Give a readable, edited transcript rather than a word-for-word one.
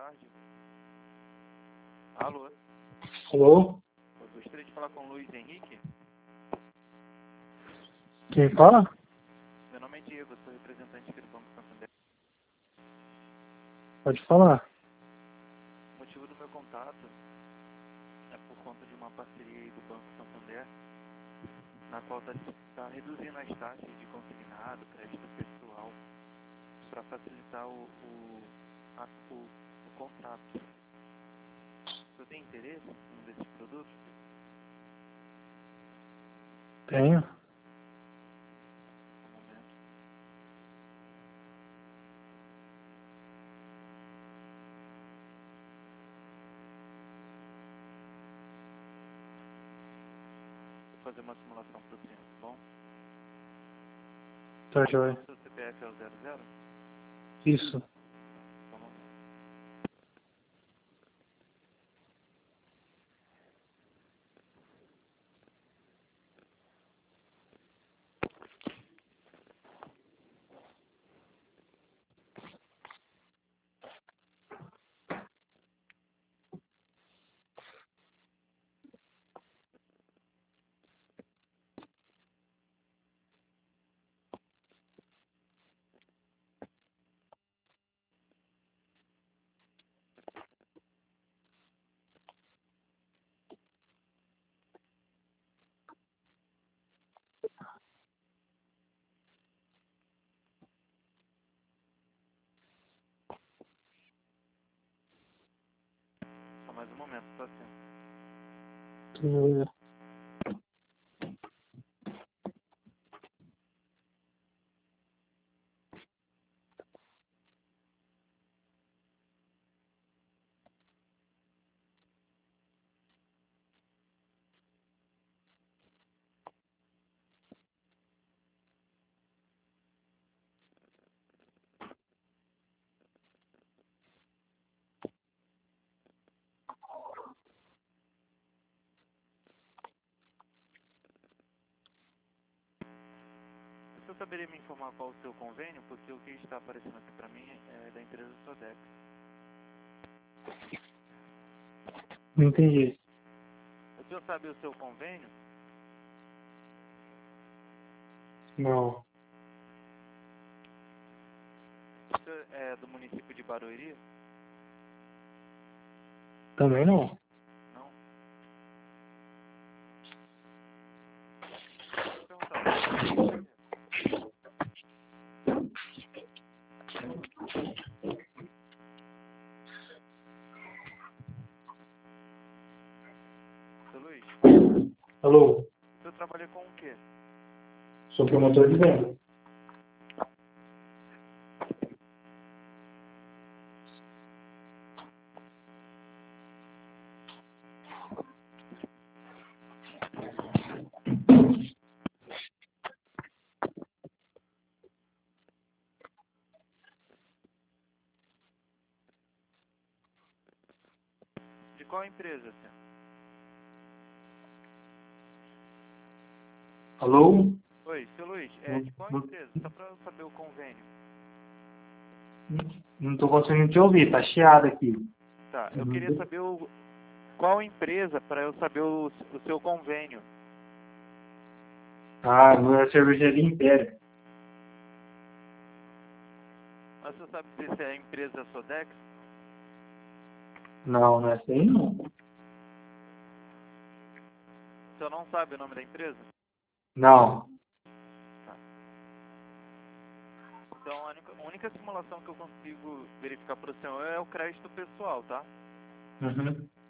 tarde. Alô? Alô? Eu gostaria de falar com o Luiz Henrique. Quem fala? Meu nome é Diego, eu sou representante aqui do Banco Santander. Pode falar. O motivo do meu contato é por conta de uma parceria aí do Banco Santander, na qual está reduzindo as taxas de consignado, crédito pessoal, para facilitar o contrato. Você tem interesse em um desses produtos? Tenho. No momento. Vou fazer uma simulação para o senhor, tá bom? Tá joia. Seu CPF é o 00? Isso. Só um momento. Só mais um momento, tá certo. Tá joia. Você saberia me informar qual o seu convênio? Porque o que está aparecendo aqui para mim é da empresa Sodex. Não entendi. O senhor sabe o seu convênio? Não. O senhor é do município de Barueri? Também não. Não? Vou perguntar. Seu Luiz, Alô? o senhor trabalha com o quê? Sou promotor de venda. De qual empresa, senhor? Alô? Oi, seu Luiz, de qual Não, empresa? Só para eu saber o convênio. não tô conseguindo te ouvir, tá chiado aqui. Tá, eu queria saber qual empresa para eu saber o seu convênio. Ah, não é cervejaria Império. Mas você sabe se é a empresa Sodex? Não, não é essa aí não. O senhor não sabe o nome da empresa? Não. Tá. Então a única simulação que eu consigo verificar para o senhor é o crédito pessoal, tá? Uhum.